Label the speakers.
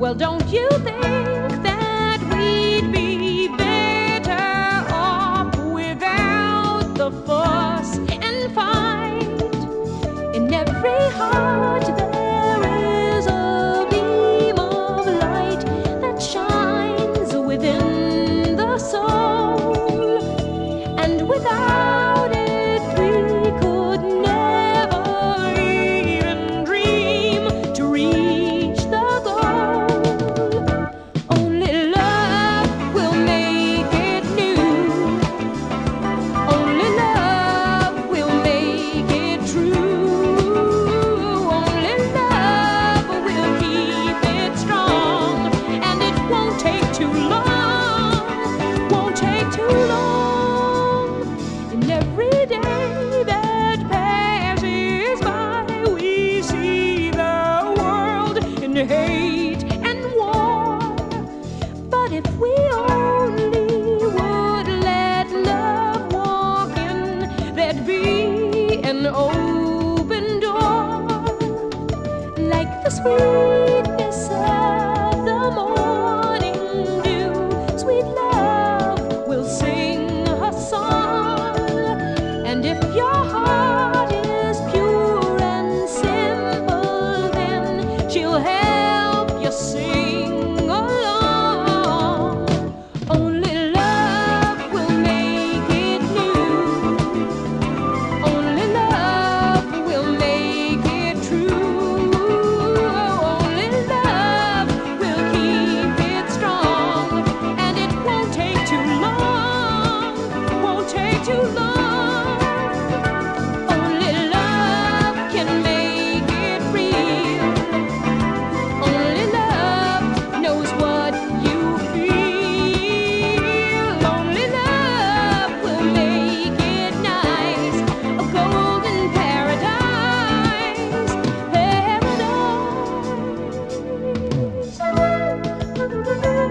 Speaker 1: Well, don't you think that we'd be better off without the fuss and fight? In every heart there is a beam of light that shines within the soul, and without it we could never even dream to reach the goal. Only love will make it new. Only love will make it true. Only love will keep it strong, and it won't take too long. Won't take too long. And every day that passes by, we see the world in hate and war. But if we only would let love walk in, there'd be an open door, like the sweetness of the morning dew. Sweet love will sing her song, and if your heart is pure and simple, then she'll help you sing